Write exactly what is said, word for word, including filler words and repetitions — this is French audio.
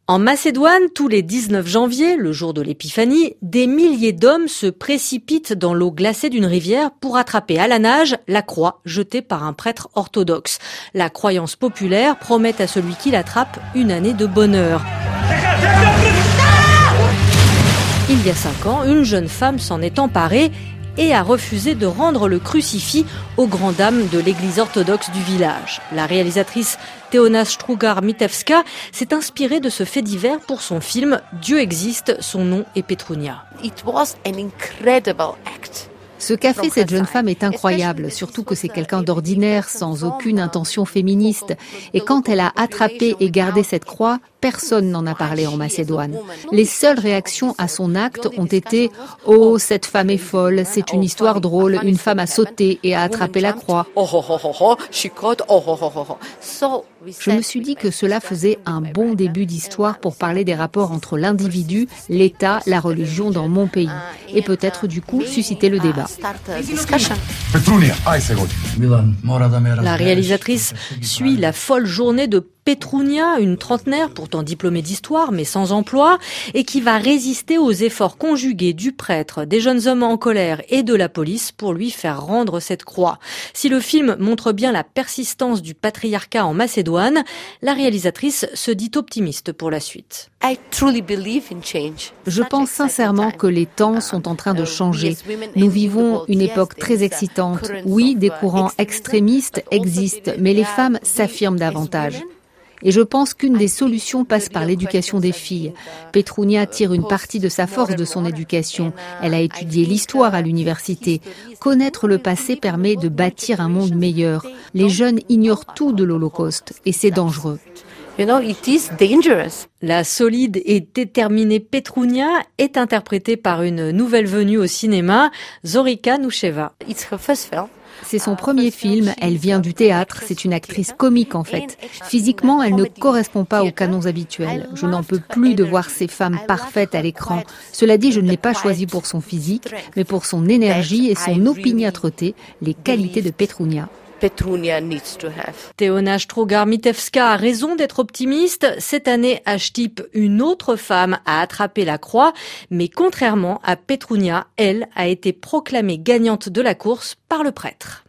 En Macédoine, tous les dix-neuf janvier, le jour de l'Épiphanie, des milliers d'hommes se précipitent dans l'eau glacée d'une rivière pour attraper à la nage la croix jetée par un prêtre orthodoxe. La croyance populaire promet à celui qui l'attrape une année de bonheur. Il y a cinq ans, une jeune femme s'en est emparée et a refusé de rendre le crucifix aux grandes dames de l'église orthodoxe du village. La réalisatrice Teona Strugar-Mitevska s'est inspirée de ce fait divers pour son film « Dieu existe, son nom est Petrunia ». It was an incredible act. Ce qu'a fait cette jeune femme est incroyable, surtout que c'est quelqu'un d'ordinaire, sans aucune intention féministe. Et quand elle a attrapé et gardé cette croix, personne n'en a parlé en Macédoine. Les seules réactions à son acte ont été « Oh, cette femme est folle, c'est une histoire drôle, une femme a sauté et a attrapé la croix ». Je me suis dit que cela faisait un bon début d'histoire pour parler des rapports entre l'individu, l'État, la religion dans mon pays. Et peut-être du coup susciter le débat. La réalisatrice suit la folle journée de Petrunia, une trentenaire pourtant diplômée d'histoire mais sans emploi et qui va résister aux efforts conjugués du prêtre, des jeunes hommes en colère et de la police pour lui faire rendre cette croix. Si le film montre bien la persistance du patriarcat en Macédoine, la réalisatrice se dit optimiste pour la suite. Je pense sincèrement que les temps sont en train de changer. Nous vivons une époque très excitante. Oui, des courants extrémistes existent, mais les femmes s'affirment davantage. Et je pense qu'une des solutions passe par l'éducation des filles. Petrunia tire une partie de sa force de son éducation. Elle a étudié l'histoire à l'université. Connaître le passé permet de bâtir un monde meilleur. Les jeunes ignorent tout de l'Holocauste et c'est dangereux. You know, it is dangerous. La solide et déterminée Petrunia est interprétée par une nouvelle venue au cinéma, Zorica Nusheva. It's her first film. C'est son premier film, elle vient du théâtre, c'est une actrice comique en fait. Physiquement, elle ne correspond pas aux canons habituels. Je n'en peux plus de voir ces femmes parfaites à l'écran. Cela dit, je ne l'ai pas choisie pour son physique, mais pour son énergie et son opiniâtreté, les qualités de Petrunia. Petrunia needs to have. Teona Strugar-Mitevska a raison d'être optimiste. Cette année, H-Type, une autre femme a attrapé la croix, mais contrairement à Petrunia, elle a été proclamée gagnante de la course par le prêtre.